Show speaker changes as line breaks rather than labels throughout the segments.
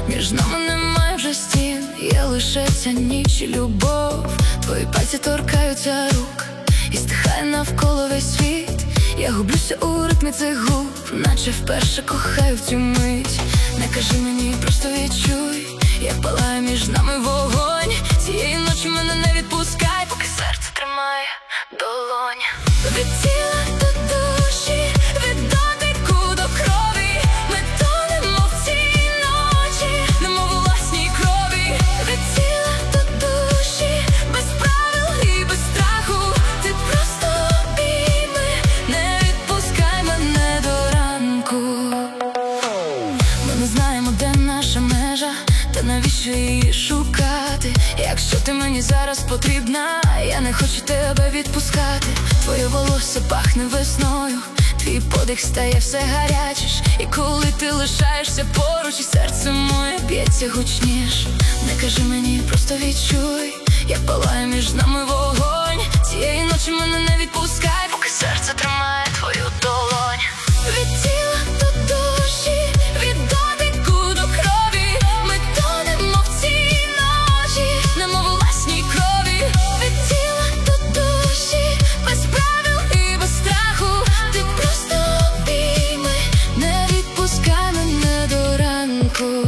Між нами немає вже стін, є лише ця ніч і любов. Твої пальці торкаються рук, і стихає навколо весь світ. Я гублюся у ритмі цих губ, наче вперше кохаю в цю мить. Не кажи мені, просто відчуй, як палає між нами вогонь. Цієї ночі мене не відпускай, поки серце тримає долонь. Від тіла до душі, від дотику до крові, ми тонемо в цій ночі, немов у власній крові. Від тіла до душі, без правил і без страху, ти просто обійми, не відпускай мене до ранку. Ми не знаємо, де наша межа, та навіщо її шукати? Якщо ти мені зараз потрібна, я не хочу тебе відпускати. Твоє волосся пахне весною, твій подих стає все гарячіш. І коли ти лишаєшся поруч, і серце моє б'ється гучніш. Не кажи мені, просто відчуй, як палає між нами вогонь. Цієї ночі мене не відпускай, поки серце тримає твою долонь. Від тіла до душі, від дотику до крові, ми тонемо в цій ночі, немов у власній крові. Від тіла до душі, без правил і без страху, ти просто обійми, не відпускай мене до ранку.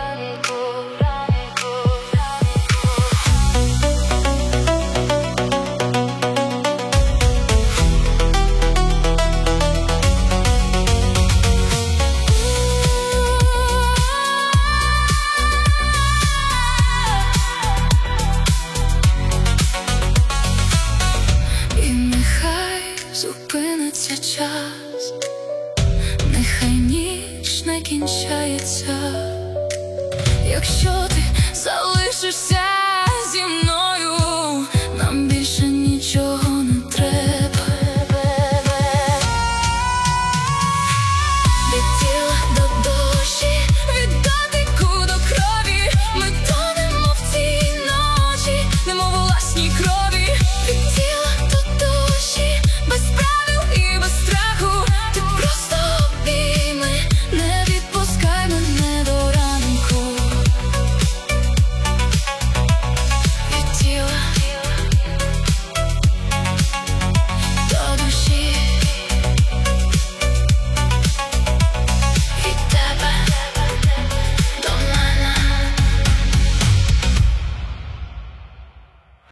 Зупиниться час, нехай ніч не кінчається. Якщо